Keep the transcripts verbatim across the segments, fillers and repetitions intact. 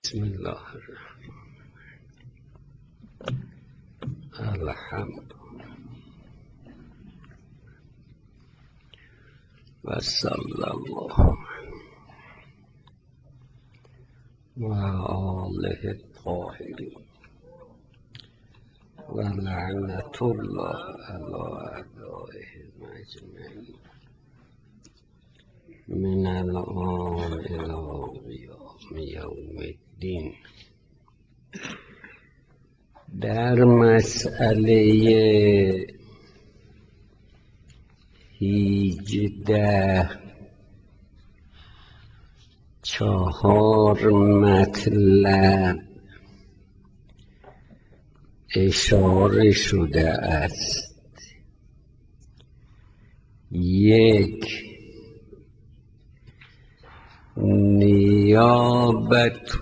بسم الله الرحمن الحمد و صلی الله و آله الطاهرین و لعنت الله علی اعدائهم اجمعین من الآن الی قیام یوم الدین. در مسئله هیجده چهار مطلب اشاره شده است. یک، نیابت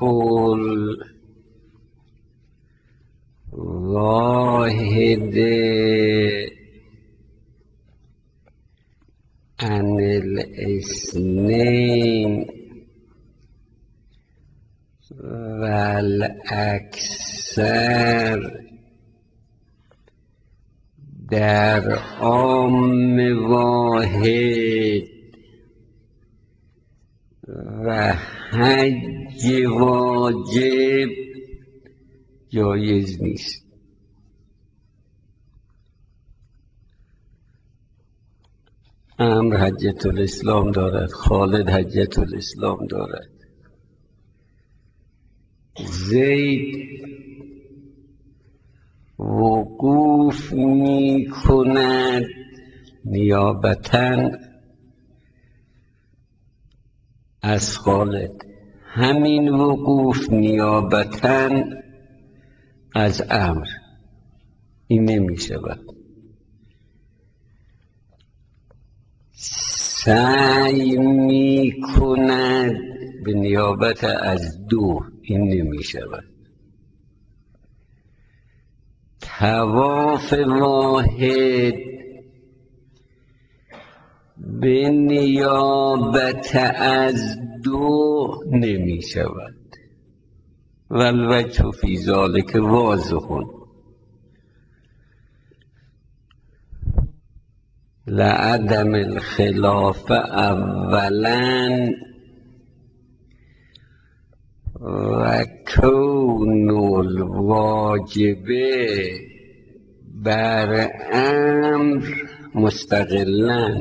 الواحد عن الاثنین و الاکثر در عام واحد و حج واجب جایز نیست. عمرو حجة الاسلام دارد، خالد حجة الاسلام دارد، زید وقوف می کند نیابتاً از خالد، همین وقوف نیابتاً از عمرو. این نمی شود. سعی می کند به نیابت از دو. این نمی شود. طواف واحد به نیابت از دو نمی شود. والوجه فی ذلک واضح. لعدم الخلاف اولا و کون الواجب بر امر مستقلا.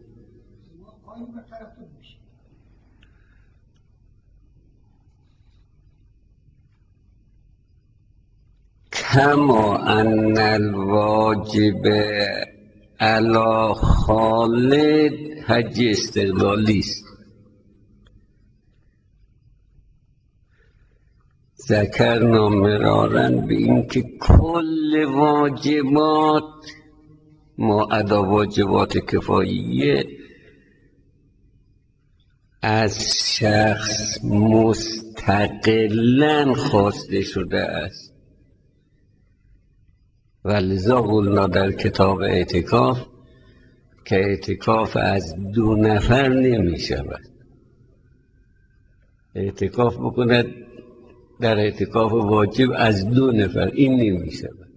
کما ان الواجب علی خالد حج استقلالی است. ذکرنا مرارا به اینکه کل واجبات ما ادا واجبات کفاییه از شخص مستقلا خواسته شده است. و لذا قلنا در کتاب اعتکاف که اعتکاف از دو نفر نمی شود. اعتکاف بکند در اعتکاف واجب از دو نفر، این نمی شود.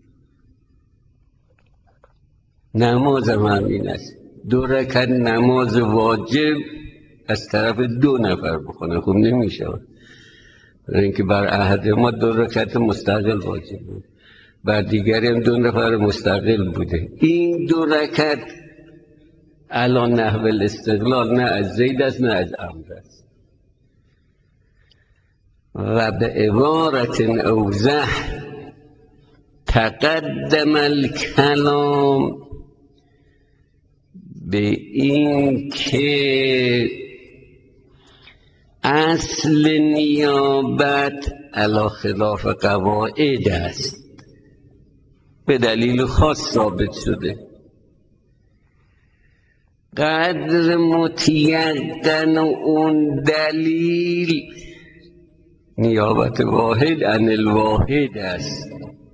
نماز هم همین است. دو رکعت نماز واجب از طرف دو نفر بکنه، خب نمی شود. برای اینکه بر عهد ما دو رکعت مستقل واجب بود، بر دیگری هم دو نفر مستقل بوده. این دو رکعت الان نحو الاستقلال نه از زید است نه از عمرو است. و به عبارت اوضح تقدم الکلام به این که اصل نیابت علی خلاف قواعد است، به دلیل خاص ثابت شده. قدر متیقن اون دلیل نیابت واحد عن الواحد است.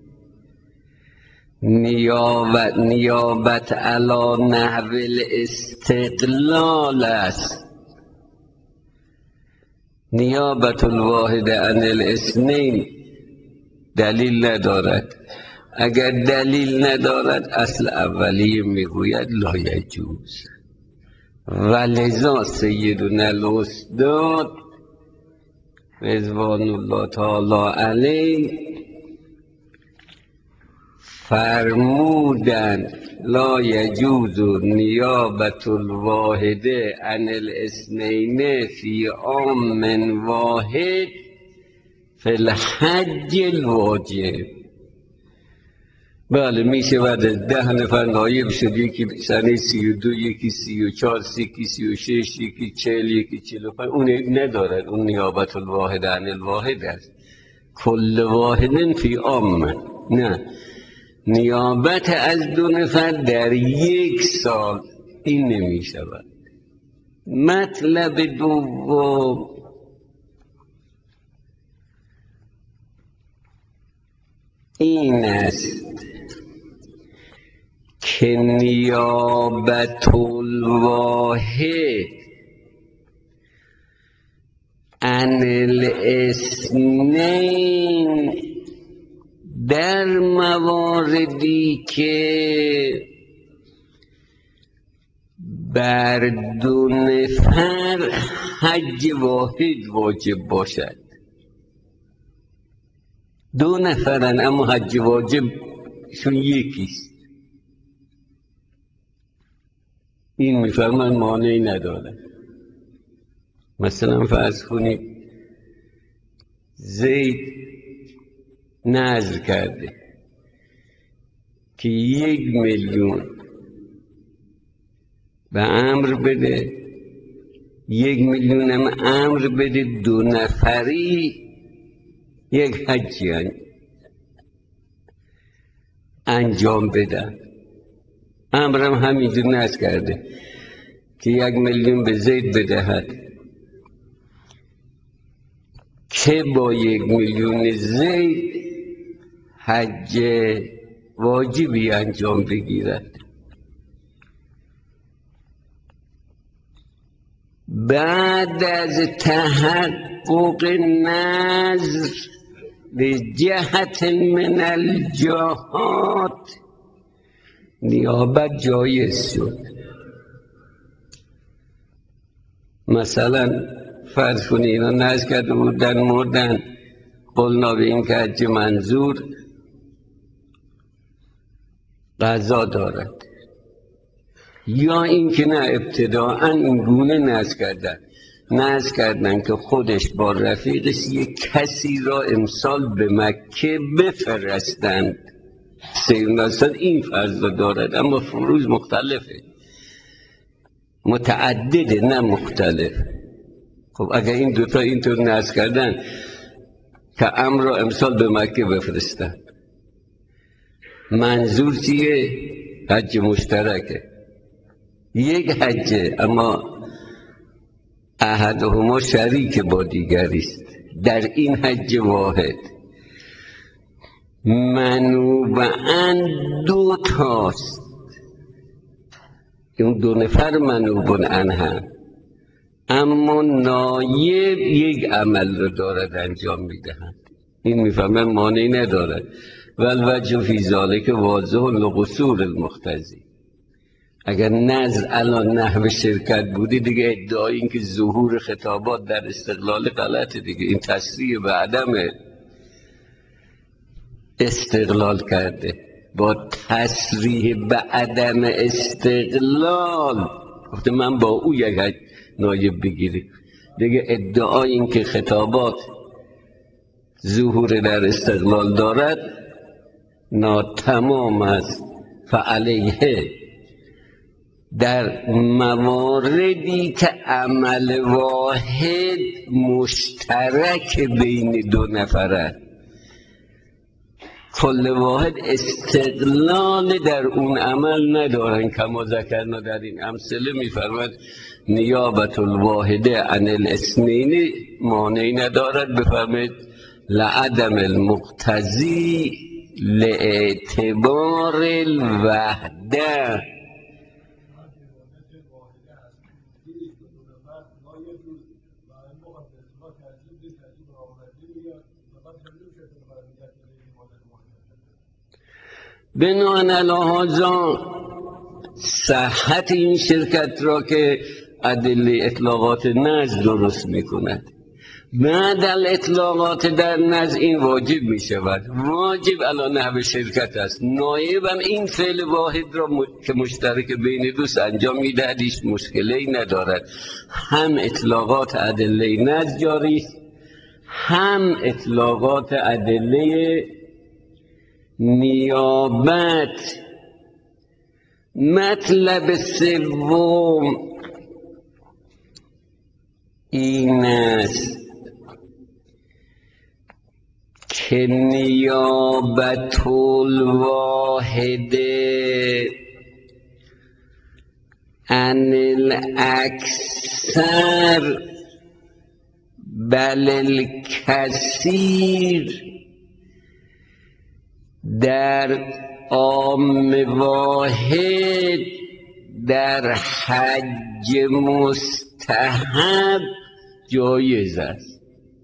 نیابت نیابت علی نحو الاستقلال است. نیابت الواحد عن الاثنین دلیل ندارد. اگر دلیل ندارد اصل اولیه میگوید لا یجوز. و لذا سیدنا الاستاد رضوان الله تعالی علیه فرمودند لا یجوز نیابت الواحد عن الاثنین فی عام واحد فی الحج الواجب. بله می شود ده نفر نایب شد، یکی سنه سی و دو، یکی سی و چار، یکی سی و شش، یکی چهل، یکی چهل و پنج. اون ندارد، اون نیابت الواحد عن الواحد است. کل واحد فی عام. نه، نیابت از دو نفر در یک سال این نمی شود. مطلب دوم این است که نیابت الواحد عن الاثنین در مواردی که بر دو نفر حج واحد واجب باشد. دو نفرن اما حج واجب شون یکیست، این میفرمان مانعی نداره. مثلا فرض کنید زید نذر کرده که یک میلیون به امر بده، یک میلیون هم امر بده دو نفری یک حجی انجام بده. امرم همینجور نذر کرده که یک میلیون به زید بدهد که با یک میلیون زید حج واجبی انجام بگیرد. بعد از تحقق نذر به جهت من الجهات نیابت جایز شد. مثلا فرض کنی اینا نذر کرده بودن مردن، قلنا به این که حج منظور قضا دارد، یا اینکه نه ابتداعا این گونه نذر کردن نذر کردن که خودش با رفیقش یک کسی را امسال به مکه بفرستند. سیدنا این فرض دارد اما فروض مختلفه، متعدده نه مختلف. خب اگر این دوتا اینطور نذر کردن که امر را امسال به مکه بفرستن، منظور چیه؟ حج مشترکه، یک حجه اما احدهما شریک با دیگری است در این حج واحد. منوباً دو تاست، اون دو نفر منوباً عنها، اما نایب یک عمل رو دارد انجام میدهند. این میفهمن مانعی ندارد. والوجه فی ذلک واضح لقصور المقتضی. اگر نذر الان نحو شرکت بودی دیگه ادعای این که ظهور خطابات در استقلال غلطه دیگه. این تصریح به عدم استقلال کرده. با تصریح به عدم استقلال گفته من با او یک نایب بگیریم دیگه. ادعای این که خطابات ظهور در استقلال دارد ناتمام است. فعلیه در مواردی که عمل واحد مشترک بین دو نفره، کل واحد استقلال در اون عمل ندارن. کما ذکرنا در این امثله میفرماد نیابت الواحد عن الاثنین مانعی ندارد. بفرمید لعدم المقتضی لاعتبار الوحده. بناهن صحت این شرکت را که ادله اطلاقات نزد درست میکند. بعد الاطلاقات در نزد این واجب می شود. واجب الان نحو شرکت است. نایبم این فعل واحد را م... که مشترک بین دوست انجام می دهد هیچ مشکلی ندارد. هم اطلاقات ادله نزد جاری است، هم اطلاقات ادله نیابت. مطلب سوم این است که نیابت الواحد عن الاکثر بل الکثیر در عام واحد در حج مستحب جایز است.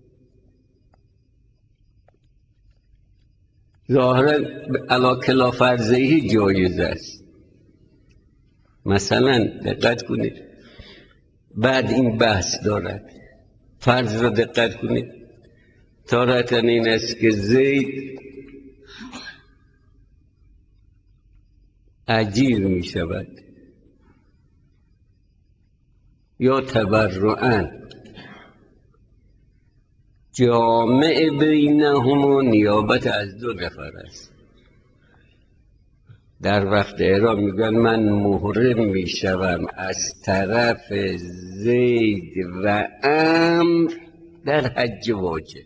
ظاهرا علی کلا فرضی جایز است. مثلا دقت کنید، بعد این بحث دارد. فرض را دقت کنید، تارة این است که زید اجیر می شود یا تبرعاً، جامع بینهما نیابت از دو نفر است. در وقت احرام میگن من محرم میشوم از طرف زید و عمرو در حج واجب،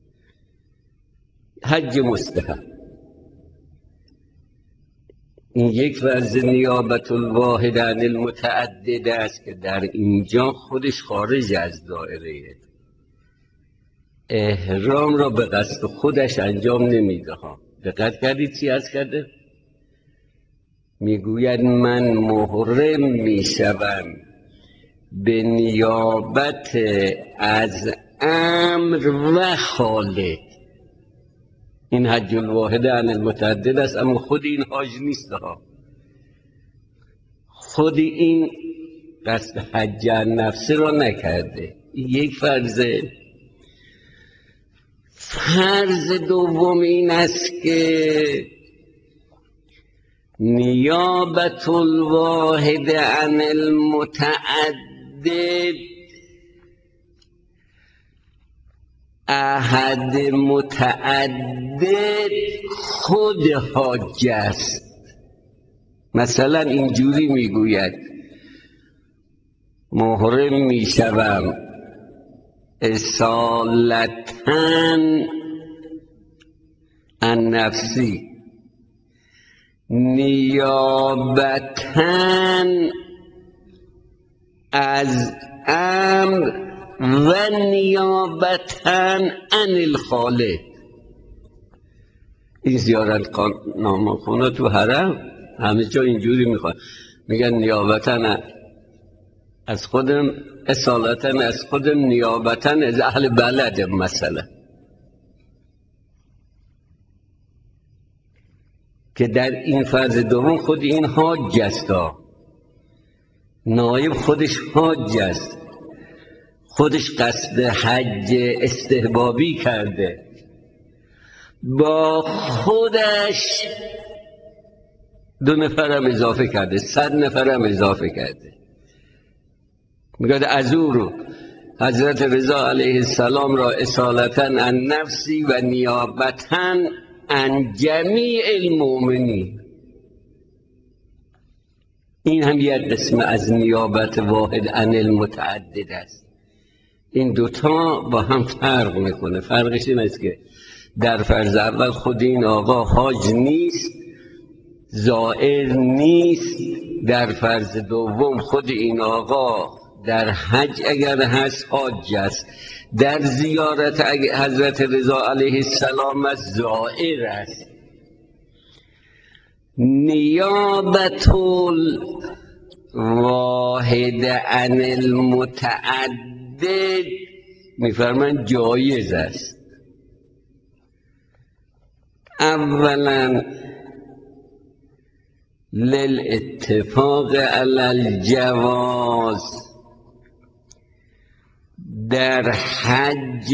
حج مستحب. این یک فرض نیابت الواحد عن المتعدد است که در اینجا خودش خارج از دایره احرام را به قصد خودش انجام نمیده ها. دقت کردید چی از کرده؟ میگوید من محرم میشوم به نیابت از امر و خالد. این حج الواحد عن المتعدد است، اما خود این حاج نیست ها. خود این قصد حج عن نفسه را نکرده. این یک فرضه. فرض دوم این است که نیابت الواحد عن المتعدد احد متعدد خود حاج است. مثلا اینجوری میگوید محرم میشوم اصالتاً عن نفسی نیابتاً از امر و نیابتاً عن الخالق. این زیارت نامه تو حرم همه جا اینجوری میخواد، میگن نیابتاً از خودم، اصالتاً از خودم، نیابتاً از اهل بلدم. مثلا که در این فرض دوم خود این حاج است، نایب خودش حاج است، خودش قصد حج استحبابی کرده، با خودش دو نفرم اضافه کرده، صد نفرم اضافه کرده. میگه از او رو حضرت رضا علیه السلام را اصالتاً عن نفسی و نیابتاً عن جمیع المؤمنین. این هم یک قسم از نیابت واحد عن المتعدد است. این دوتا با هم فرق میکنه. فرقش این است که در فرض اول خود این آقا حاج نیست، زائر نیست. در فرض دوم خود این آقا در حج اگر هست حاج است، در زیارت حضرت رضا علیه السلام است، زائر است. نیابت الواحد عن المتعدد میفرمان جایز است. اولا للاتفاق علی الجواز در حج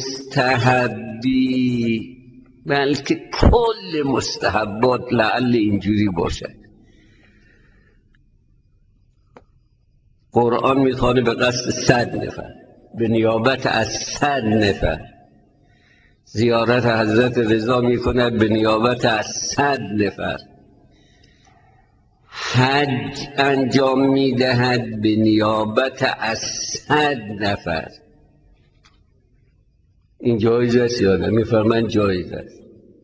مستحبی، بلکه کل مستحبات لعل اینجوری باشد. قرآن میخوانه به قصد صد نفر، به نیابت از صد نفر. زیارت حضرت رضا میکنه به نیابت از صد نفر. حج انجام میدهد به نیابت از صد نفر. این جایز است یا نه؟ میفرمایند جایز است.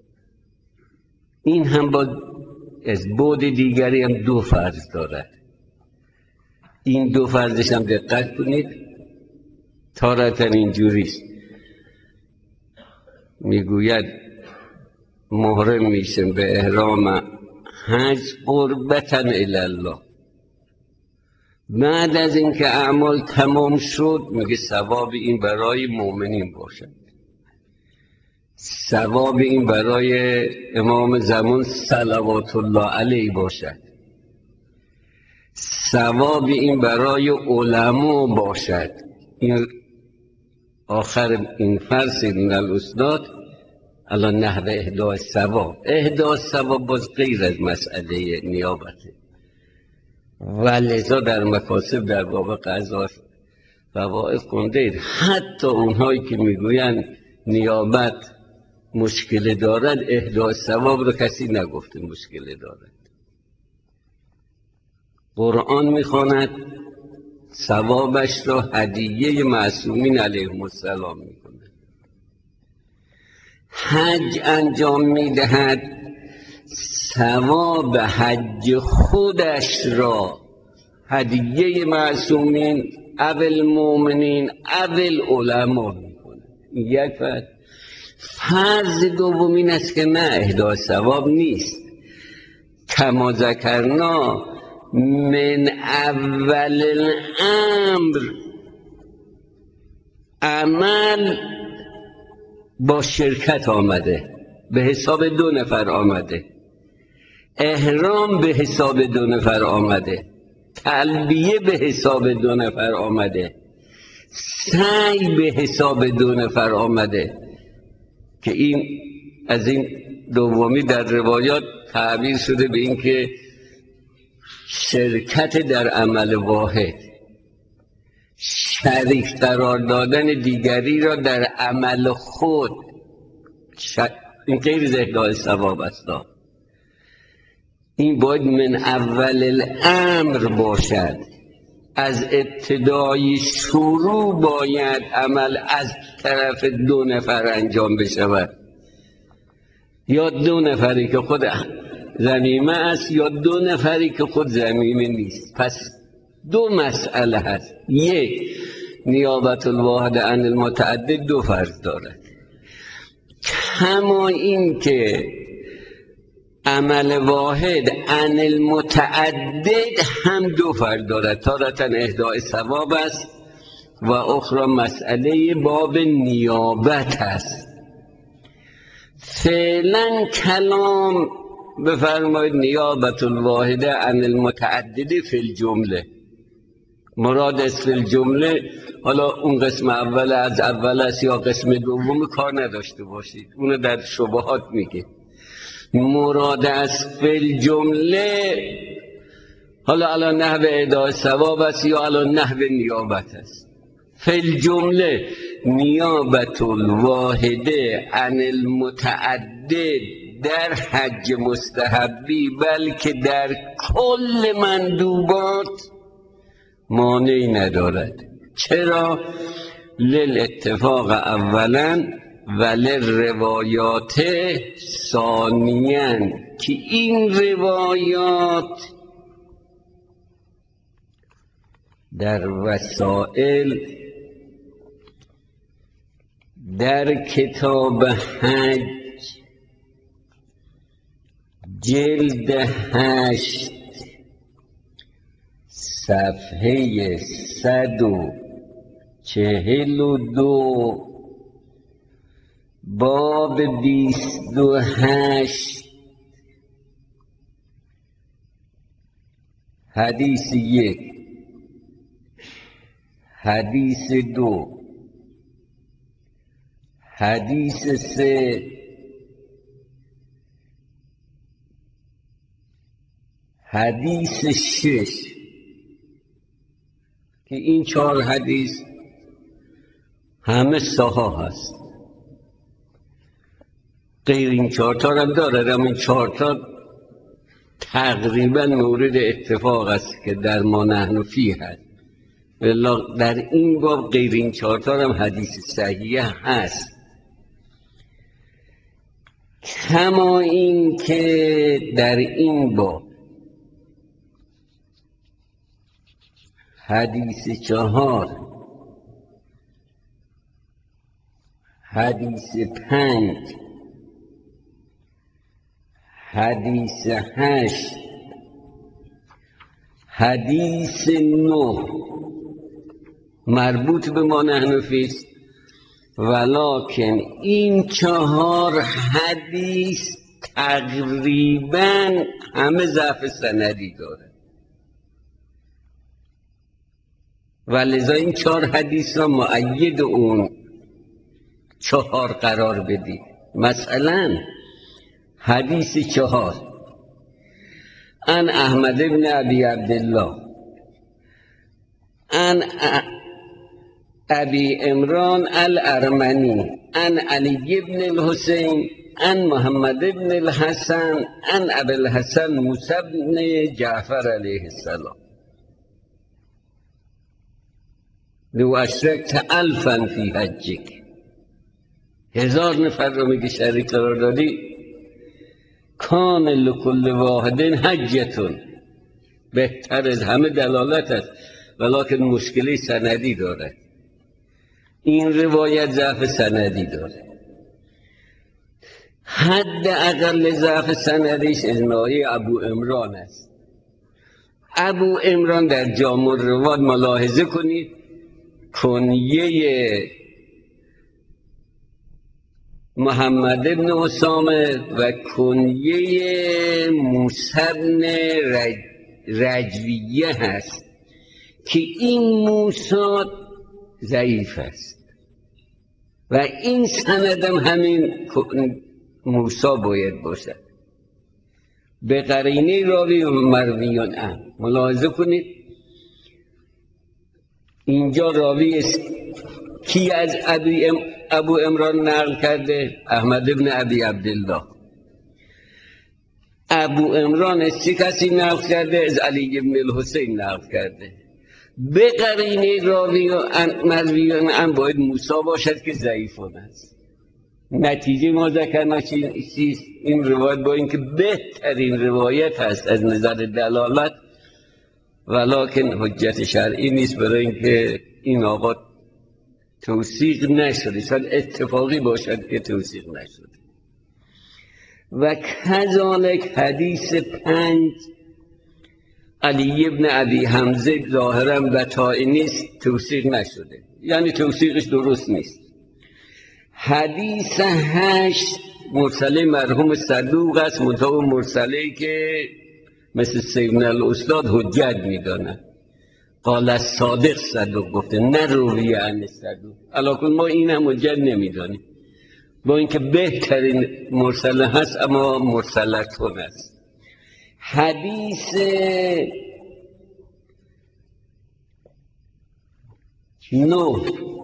این هم با از بعد دیگری هم دو فرض دارد. این دو فرضش هم دقت کنید. تارتاً اینجوریست، میگوید محرم میشم به احرام حج قربتاً الی الله. بعد از اینکه اعمال تمام شد میگه ثواب این برای مؤمنین باشد، ثواب این برای امام زمان صلوات الله علیه باشد، ثواب این برای علما باشد. این آخر این فرض من الاستاد الان نحو اهدای ثواب. اهدای ثواب باز غیر از مسئله نیابته، ولذا در مکاسب در باب قضا فوائد خونده. حتی اونهایی که میگویند نیابت مشکل دارد، اهدای ثواب رو کسی نگفته مشکل دارد. قرآن میخواند ثوابش را هدیه معصومین علیهم السلام میکنه. حج انجام میدهد، ثواب حج خودش را هدیه معصومین اول المؤمنین اول علما میکنه. یک فرض. فرض دوم این است که نه، اهدای ثواب نیست. کما ذکرنا من اول الامر، عمل با شرکت آمده، به حساب دو نفر آمده. احرام به حساب دو نفر آمده، تلبیه به حساب دو نفر آمده، سعی به حساب دو نفر آمده. که این از این دومی در روایات تعبیر شده به این که شرکت در عمل واحد، شریک قرار دادن دیگری را در عمل خود، ش... این غیر از اهدای ثواب است. این باید من اول الامر باشد، از ابتدای شروع باید عمل از طرف دو نفر انجام بشود، یا دو نفری که خود ضمیمه است یا دو نفری که خود ضمیمه نیست. پس دو مسئله هست. یک، نیابت الواحد عن المتعدد دو فرض دارد، کما این که عمل واحد عن المتعدد هم دو فرد دارد. تارة اهدای ثواب است و اخرى مسئله باب نیابت است. فعلا کلام بفرمایید نیابت الواحده عن المتعدد فی الجمله. مراد است فی الجمله، حالا اون قسم اول از اول است یا قسم دوم کار نداشته باشید، اونو در شبهات میگه. مراد از فی الجمله حالا الان نحو ادای ثواب است یا الان نحو نیابت است. فی الجمله نیابت الواحده عن المتعدد در حج مستحبی، بلکه در کل مندوبات مانعی ندارد. چرا؟ للاتفاق اولا و للروایات ثانیاً، که این روایات در وسائل در کتاب حج جلد هشت صفحه صد و چهل و دو باب بیست و هشت حدیث یک. حدیث دو. حدیث سه. حدیث شش که این چهار حدیث همه صحاح هست. غیر این چهار تا هم داره، اما این چهار تا تقریبا مورد اتفاق است که در ما نحن فیه هست. والله در این باب غیر این چهار تا هم حدیث صحیح هست. کما این که در این باب حدیث چهار، حدیث پنج، حدیث هشت، حدیث نه مربوط به ما نحن فیه است، ولکن این چهار حدیث تقریبا همه ضعف سندی داره و لذا این چهار حدیث را مؤید اون چهار قرار بدید. مثلا حدیث چهار ان احمد بن ابی عبدالله ان ابی عمران الارمنی ان علی بن الحسین ان محمد بن الحسن ان ابی الحسن موسی بن جعفر علیه السلام لو اشرکت الفا فی حجک. هزار نفر رو میگه شریک قرار دادی، کان لکل واحد حجتون، بهتر از همه دلالت است، ولکن مشکلی سندی داره. این روایت ضعف سندی داره. حد اقل ضعف سندیش اجماعی ابو عمران است. ابو عمران در جامع الروات ملاحظه کنید کنیه محمد بن اسامه و کنیه موسی بن رج... رجویه هست که این موسی ضعیف است و این سندم همین موسی باید باشد به قرینه راوی و مرویان ام. ملاحظه کنید اینجا راوی است کی از ابی ام ابو عمران نقل کرده؟ احمد بن ابی عبدالله. ابو عمران از چه کسی نقل کرده؟ از علی بن الحسین نقل کرده. به قرینه راوی و مرویان ام باید موسی باشد که ضعیفون است. نتیجه ما ذکرنا چیست؟ این روایت با اینکه بهترین روایت هست از نظر دلالت، ولکن حجت شرعی نیست، برای اینکه این آقا توثیق نشده، شاید اتفاقی باشد که توثیق نشده. و کذالک حدیث پنج علی ابن ابی حمزه ظاهرا بطائی نیست، توثیق نشده، یعنی توثیقش درست نیست. حدیث هشت مرسله مرحوم صدوق است، منتها مرسله که مثل سیدنا الاستاد حجت میدانه. قال الصادق صدوق گفته، نه روی عن صدوق. علاکن ما این هم حجت نمیدانیم، با اینکه بهترین مرسله هست اما مرسلتون است. حدیث نو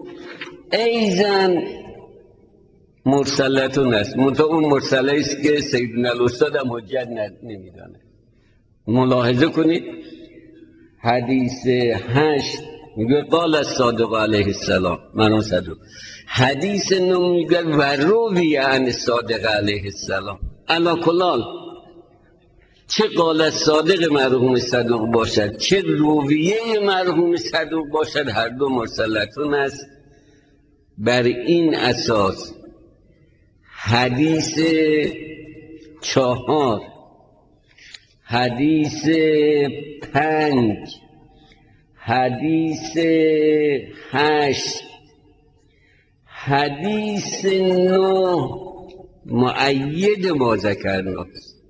ایزن مرسلتون است، منتها اون مرسله است که سیدنا الاستاد هم حجت نمیدانه. ملاحظه کنید حدیث هشت میگه قال الصادق علیه السلام، منو صدوق. حدیث نو میگه و روی عن الصادق علیه السلام. علا کلال چه قال الصادق مرحوم صدوق باشد، چه رویه مرحوم صدوق باشد، هر دو مرسلتون است. بر این اساس حدیث چهار، حدیث پنج، حدیث هشت، حدیث نو مؤید ما ذکرنا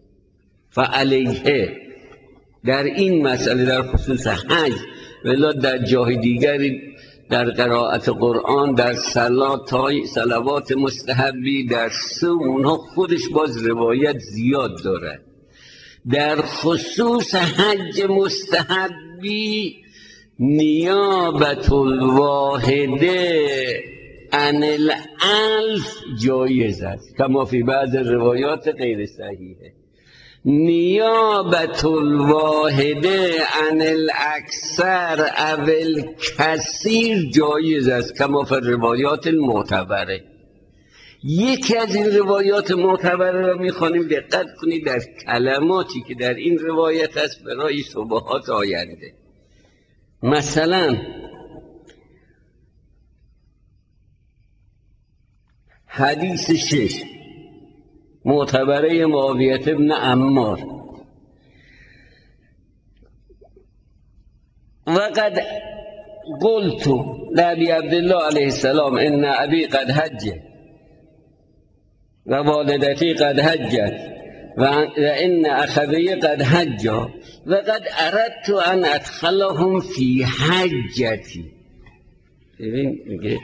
فعلیه در این مسئله در خصوص حج ولی در جای دیگری در قرائت قرآن در صلات صلوات مستحبی در صوم اونها خودش باز روایت زیاد داره. در خصوص حج مستحبی نیابت الواحده عن الالف جایز است کما فی بعض روایات غیر صحیحه. نیابت الواحده عن الاکثر او الکثیر جایز است کما فی روایات المعتبره. یکی از این روایات معتبره را میخوانیم، دقت کنید در کلماتی که در این روایت است برای شبهات آینده. مثلا حدیث شش معتبره معاویه ابن عمار وقد قلت لأبي عبدالله علیه السلام ان ابی قد حج و والدتی قد حجت و ان اخوی قد حج و قد اردت ان ادخلهم فی حجتی. ببین میگه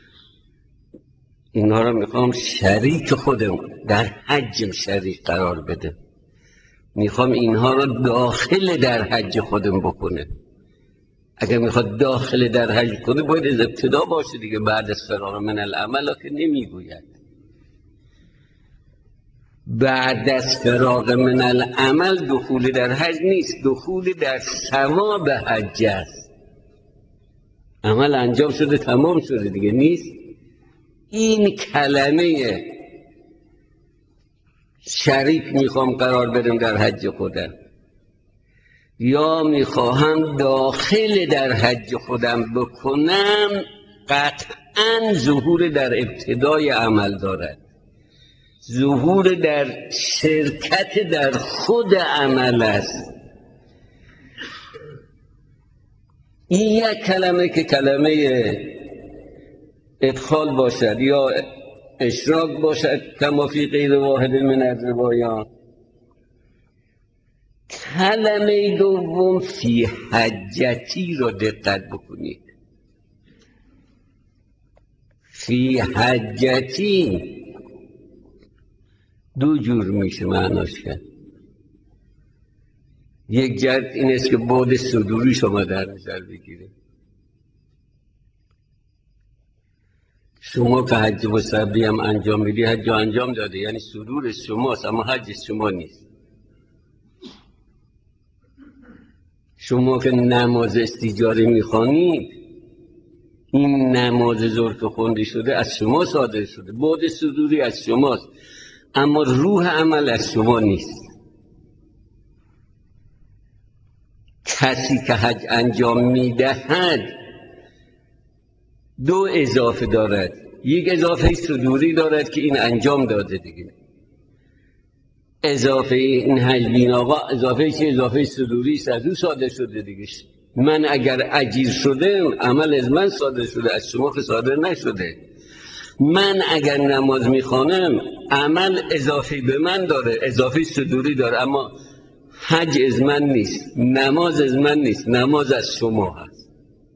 اینها رو میخوام شریک خودم در حجم شریک قرار بده، میخوام اینها رو داخل در حج خودم بکنه. اگر میخواد داخل در حج کنه باید از ابتدا باشه دیگه، بعد از فراغ من العمل که نمیگوید. بعد از فراغ من العمل دخول در حج نیست، دخول در ثواب حج است. عمل انجام شده تمام شده دیگه نیست. این کلمه شریک میخوام قرار بدم در حج خودم یا میخواهم داخل در حج خودم بکنم، قطعا ظهور در ابتدای عمل دارد، ظهور در شرکت در خود عمل است. این یک کلمه که کلمه ادخال باشد یا اشراک باشد کما فی غیر واحد من الروایات. کلمه دوم فی حجتی رو دقت بکنید. فی حجتی دو جور میشه معناش کرد. یک جهت این است که بعد صدوری شما در نظر بگیرید. شما که حج مستحبی هم انجام میدی، حج انجام داده یعنی صدور شماست اما حج شما نیست. شما که نماز استیجاری میخوانید، این نماز ظهر که خونده شده از شما صادر شده، بعد صدوری از شماست اما روح عمل از شما نیست. کسی که حج انجام میدهد دو اضافه دارد، یک اضافه صدوری دارد که این انجام داده دیگه، اضافه این حج بین آقا اضافه چه؟ اضافه صدوری است، از او صادر شده دیگه. من اگر اجیر شده عمل از من صادر شده، از شما که صادر نشده. من اگر نماز میخوانم عمل اضافه به من داره، اضافه صدوری داره، اما حج از من نیست، نماز از من نیست، نماز از شما هست.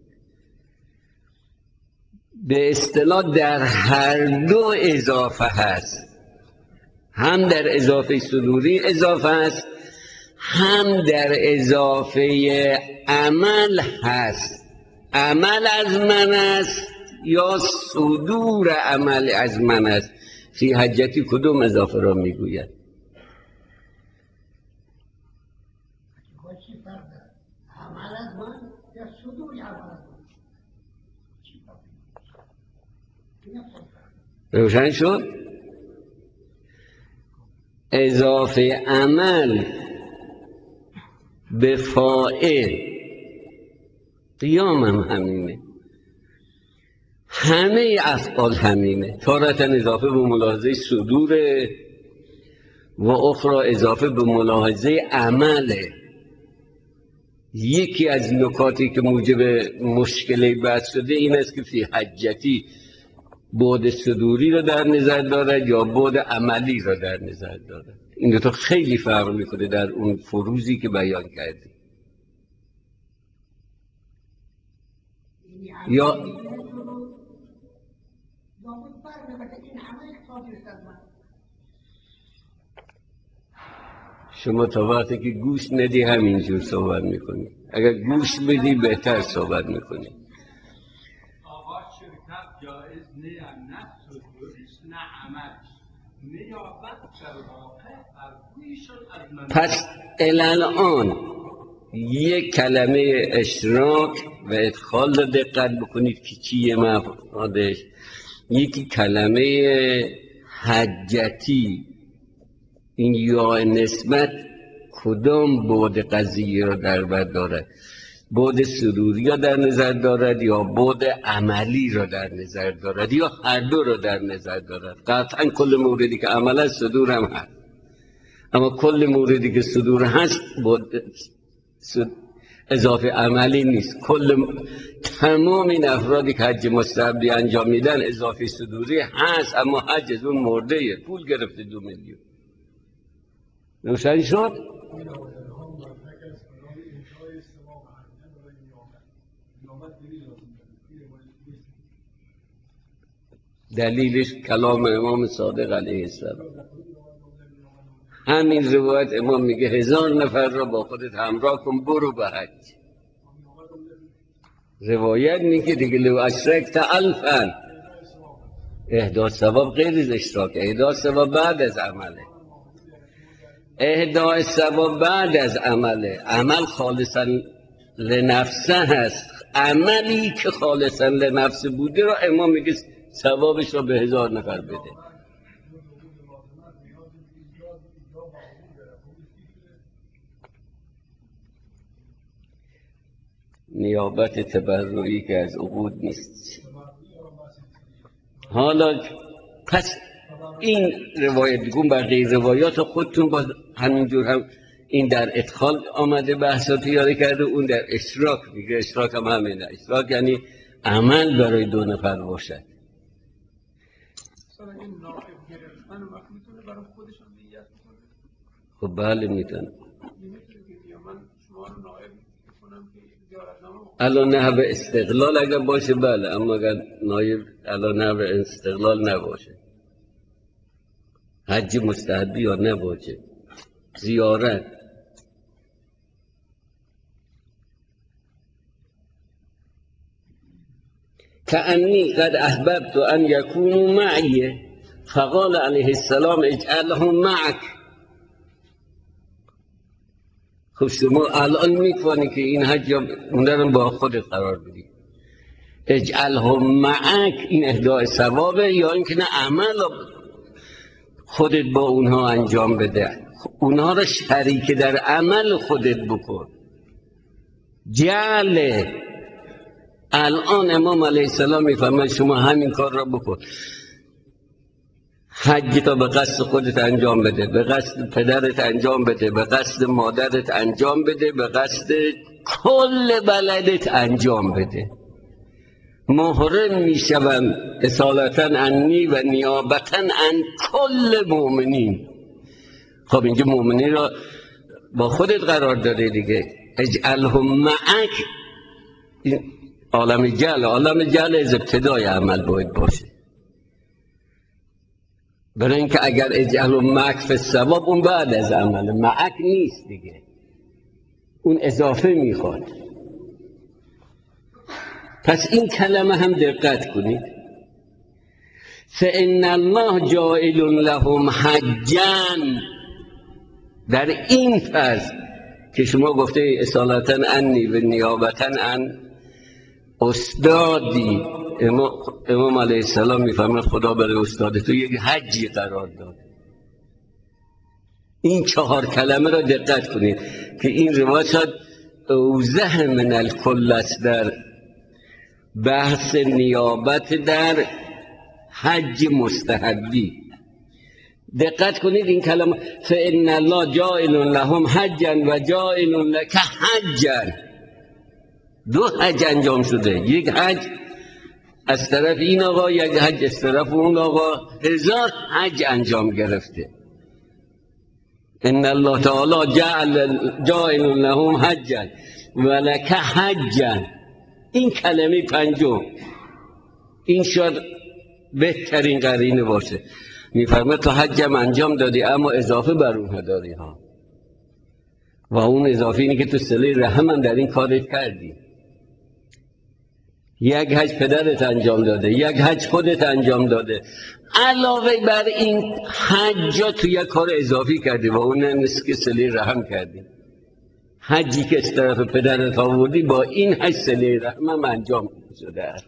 به اصطلاح در هر دو اضافه هست، هم در اضافه صدوری اضافه هست، هم در اضافه عمل هست. عمل از من است یا صدور عمل از من است. فی حجتی کدوم اضافه را میگوید؟ عمل از من یا صدور عمل از من؟ روشن شد؟ اضافه عمل به فاعل قیام هم همینه، همه افعال همینه. تارتا اضافه به ملاحظه صدوره و اخرى اضافه به ملاحظه عمله. یکی از نکاتی که موجب مشکل بحث شده این است که فی حجتی بعد صدوری رو در نظر دارد یا بعد عملی رو در نظر دارد. این دو تا خیلی فرق میکنه در اون فروزی که بیان کردی. یا شما تا وقتی که گوش ندی همینجور صحبت میکنی، اگر گوش بدی بهتر صحبت میکنی. آقا شرکت جایز نه، نه صدورش نه عملش، نیابت در واقع فرقیشون از من. پس الان یک کلمه اشراک و ادخال رو دقت بکنید که چیه مفادش. یکی کلمه حجتی، این یا نسبت کدام بعد قضیه رو در بر دارد؟ بعد سروری را در نظر دارد یا بعد عملی را در نظر دارد یا هر دو را در نظر دارد؟ قطعا کل موردی که عمل است صدور هم هست، اما کل موردی که صدور هست اضافه عملی نیست. کل تمام این افرادی که حج مستحبی انجام میدن اضافه صدوری هست، اما حج از اون مرده پول گرفته دو میلیون. روشن شد؟ دلیلش کلام امام صادق علیه السلام. همین روایت امام میگه هزار نفر را با خودت همراه کن برو به حج. روایت میگه دیگه لو اشرکت الفا، اهدا ثواب غیر از اشراک، اهدا ثواب بعد از عمله، اهدا ثواب بعد از عمله. عمل خالصا لنفسه هست، عملی که خالصا لنفسه بوده را امام میگه ثوابش را به هزار نفر بده. نیابت تبرعی که از عقود نیست. حالا پس این روایت دیگون بقیه روایات خودتون با همینجور هم این در ادخال آمده بحثات یاری کرده، اون در اشراک میگه. اشراک هم همینه، اشراک یعنی عمل برای دو نفر باشد. خب بله میتونه. الان نه به استقلال اگر باشه بله، اما اگر نایب الان نه به استقلال نباشه، حج مستحبی یا نباشه، زیارت. کأنی قد احببت ان یکونوا معی فقال علیه السلام اجعلهم معک. خب شما الان میتونی که این حج اونها با خودت قرار بدی، اجعلهم معک، این اهدای ثوابه، یا اینکه نه عمل خودت با اونها انجام بده، اونها را شریک در عمل خودت بکن. جعل الان امام علیه السلام میفرماید شما همین کار را بکن، حج تا به قصد خودت انجام بده، به قصد پدرت انجام بده، به قصد مادرت انجام بده، به قصد کل بلدت انجام بده. محرم میشوند اصالتا عنی و نیابتا عن کل مؤمنین. خب اینجا مؤمنین را با خودت قرار داده دیگه. اجعلهم معک، عالم جل، عالم جل از ابتدای عمل باید باشه، برای اینکه اگر اجعلهم معک فی الثواب اون بعد از عمل، معک نیست دیگه، اون اضافه میخواد. پس این کلمه هم دقت کنید، فإن الله جائل لهم حجا. در این فرض که شما گفته اصالتا عنی و نیابتا عن استادی، امام علیه السلام میفرماید خدا برای استاد تو یک حجی قرار داد. این چهار کلمه را دقت کنید که این روایت اوضح من الکل است در بحث نیابت در حج مستحبی. دقت کنید این کلمه فإن الله جائل لهم حجا و جائل لک حجا، دو حج انجام شده، یک حج از طرف این آقا یک حج، از طرف اون آقا هزار حج انجام گرفته. ان الله تعالی جعل جائل لهم حجا ولک حجا. این کلمه پنجم این شاید بهترین قرینه باشه. میفرمه تو حجم انجام دادی اما اضافه بر اونها داری ها، و اون اضافه اینه که تو صله رحم هم در این کارت کردی. یک حج پدرت انجام داده، یک حج خودت انجام داده، علاوه بر این حجا تو یک کار اضافی کردی و اون نیست که صله رحم کردی. حجی که از طرف پدرت آوردی با این حج صله رحم هم انجام شده است.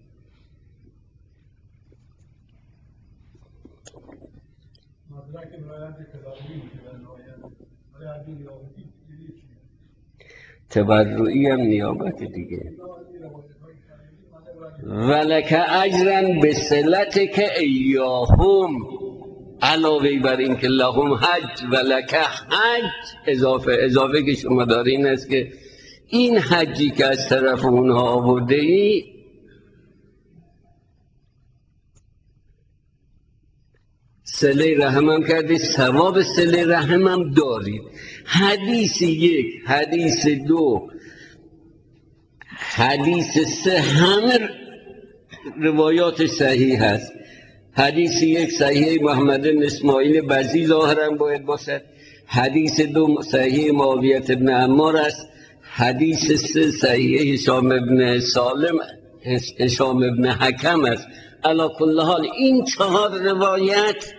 تبرعی هم نیابت دیگه. ولک اجرا به صلتک ایاهم، علاوه بر این که لهم حج ولک حج اضافه اضافه که شما داری این است که این حجی که از طرف اونها آورده ای صله رحم هم کردی، ثواب صله رحم هم دارید. حدیث یک، حدیث دو، حدیث سه همه روایات صحیح هست. حدیث یک صحیح محمد بن اسماعیل بزی ظاهرا باید باشد. حدیث دو صحیح معاویه بن عمار است. حدیث سه صحیح هشام بن سالم هشام بن حکم است. علی کل حال این چهار روایت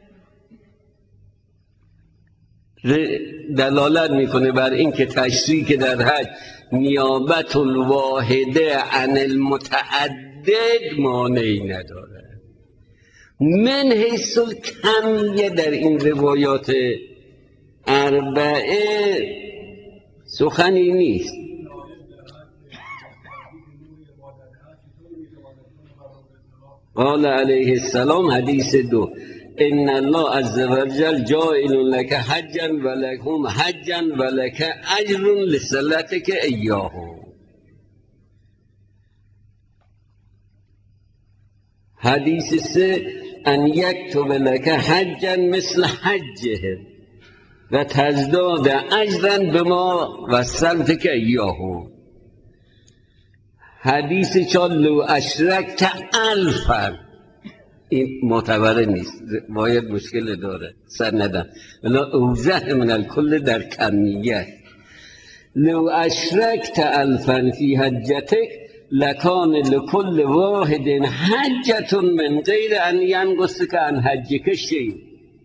دلالت میکنه بر این که تشریع که در حج نیابت الواحده عن المتعدد مانعی نداره. من حیث الکمیه در این روایات اربعه سخنی نیست. قال علیه السلام حدیث دو ان الله عز وجل جائل لك حجا ولهم حجا ولك اجر لصلتك ایاه. حدیث سه ان یکتب لك حجا مثل حجهم و تزداد اجرا بما وصلتك ایاه. حدیث چهار لو اشرکت الفا، این معتبر نیست، باید مشکل داره سندم، ولی اوضح من الکل در کمیت. لو اشرکت الفا فی حجتک لکان لکل واحد حجت من غیر ان ینقصک عن حجک شیء.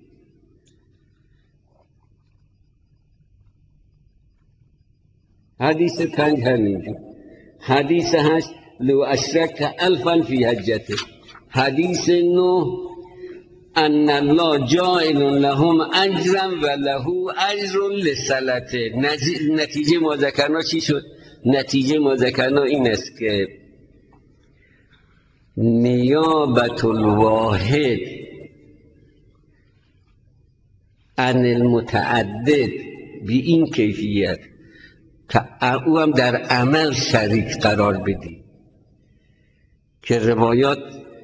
حدیث پنج همینجور. حدیث هشت لو اشرکت الفا فی حجتک. حدیث نو ان الله جائل لهم اجرا و له اجر لصلته. نتیجه ما ذکرنا چی شد؟ نتیجه ما ذکرنا این است که نیابت الواحد عن المتعدد بی این کیفیت که او هم در عمل شریک قرار بدی که روایات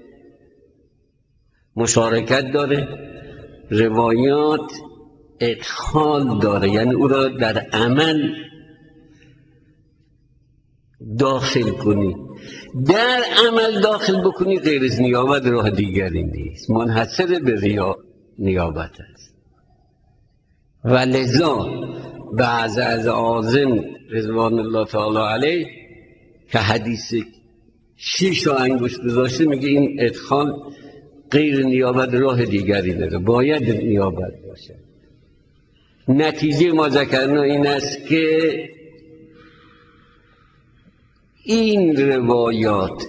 مشارکت داره، روایات ادخال داره، یعنی او را در عمل داخل کنی. در عمل داخل بکنی غیر از نیابت راه دیگری نیست، منحصر به ریا نیابت است. و لذا بعض از آذن رضوان الله تعالی علیه که حدیث شیش و انگشت گذاشته میگه این ادخال غیر نیابت راه دیگری داره، باید نیابت باشه. نتیجه ما ذکرنا این است که این روایات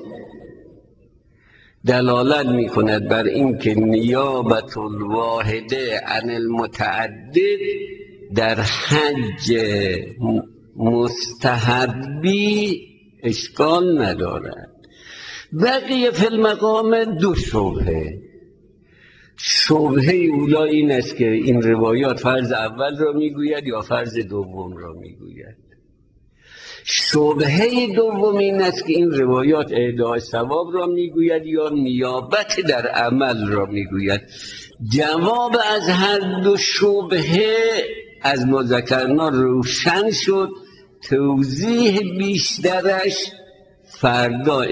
دلالت می کند بر این که نیابت الواحده عن المتعدد در حج مستحبی اشکال ندارد. بقیه فی المقام دو شبهه. شبهه اولا این است که این روایات فرض اول را میگوید یا فرض دوم را میگوید. شبهه دوم این است که این روایات اهدای ثواب را میگوید یا نیابت در عمل را میگوید. جواب از هر دو شبهه از ما ذکرنا روشن شد، توضیح بیشترش فردا